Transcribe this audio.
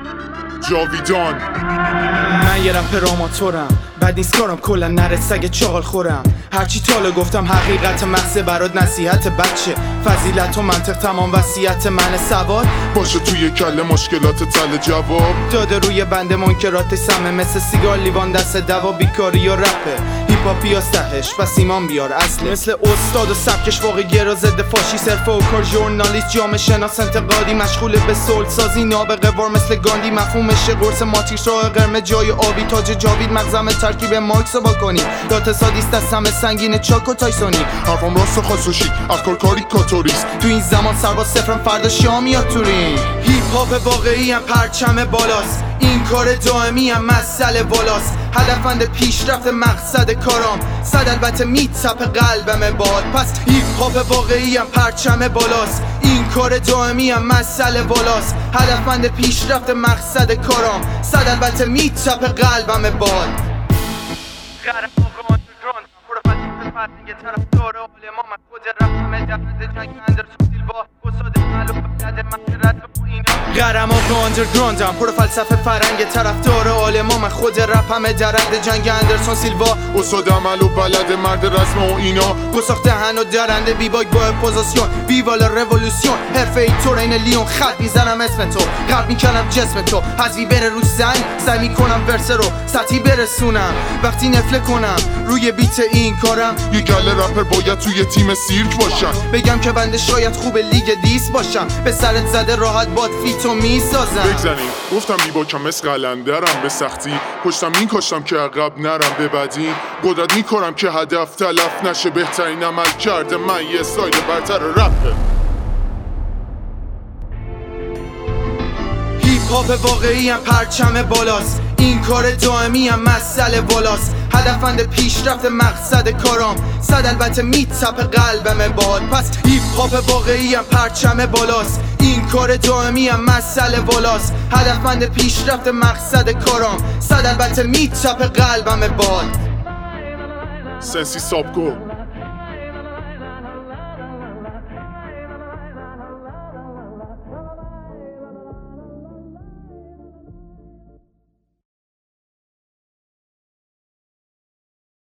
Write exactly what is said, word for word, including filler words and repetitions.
جاویدان. من یه رپ آماتورم، بد نیست کارم کلا نره سگ چاقال خورم. هرچی تالا گفتم حقیقت محض برات نصیحت بچه، فضیلت و منطق تمام وصیت من سواد باشه توی کله مشکلات تل جواب داده روی بنده منکرات سمه، مثل سیگار لیوان دست دوا بیکاری و رپه هیپاپی یا سهش پس ایمان بیار اصله، مثل استاد و سبکش واقعی گرا ضد فاشی صرفه و کار ژورنالیست جامعه شناس انتقادی مشغول به صلح سازی نابغه وار مثل گاندی مفهومش قرص ماتریکس راه قرمز جای آبی تاج جاوید مغزم ترکیب مارکس با کنی دات سادیست از همه سنگین چاک و تایسونی حرفم راست و خاص و شیک افکار کاری کاتوریست تو این زمان سرباز صفرم فردا شام یا تورین هیپ هاپ واقعی هم پرچم بالاست این کار دائمی هم مسئله بالاست هدفند پیشرفت مقصد کارام صد البته میتپ قلبم باد پس هیپ هاپ واقعی هم پرچم بالاست این کار دائمی هم مسئله بالاست هدفند پیشرفت مقصد کارام صد البته میتپ قلبم باد غرق آقا آندرگراند پروفسور فرهنگ طرفدار علما من خود رفتم درد جنگ اندرسون سیلوا استاد معلوم بلد مقصد و اینا غرق آقا آندرگراندم پروفسور فرهنگ طرفدار علما من خود رپم درد جنگ اندرسون سیلوا استاد عمل و بلد مرد رسم و اینا گساخت هن و درنده بی باگ با اپوزیسیون ویوالا رولوسیون حرفه ای تو این لیون خط میزنم اسم تو قلب میکنم جسم تو حذفی بره رو زنگ سعی میکنم ورس رو سطحی برسونم وقتی نفله کنم روی بیت این کارم یه گله رپر باید توی تیم سیرک باشم بگم که بنده شاید خوب لیگ دیس باشم به سرت زده راحت باد فیتو میسازم بگذاریم گفتم میباکم مثل قلندرم به سختی پشتم این کاشتم که عقب نرم به بدی قدرت میکنم که هدف تلف نشه بهترین عمل کرده من یه ساید برتر رپه هیپ هاپ واقعی هم پرچم بالاست این کار دائمی هم مسئله بالاست هدفند پیشرفت مقصد کارام صد البته میتپ قلبم باد پس هیپ هاپ واقعی هم پرچم بالاست این کار دائمی هم مسئله بالاست هدفند پیشرفت مقصد کارام صد البته میتپ قلبم باد سنسی سابگو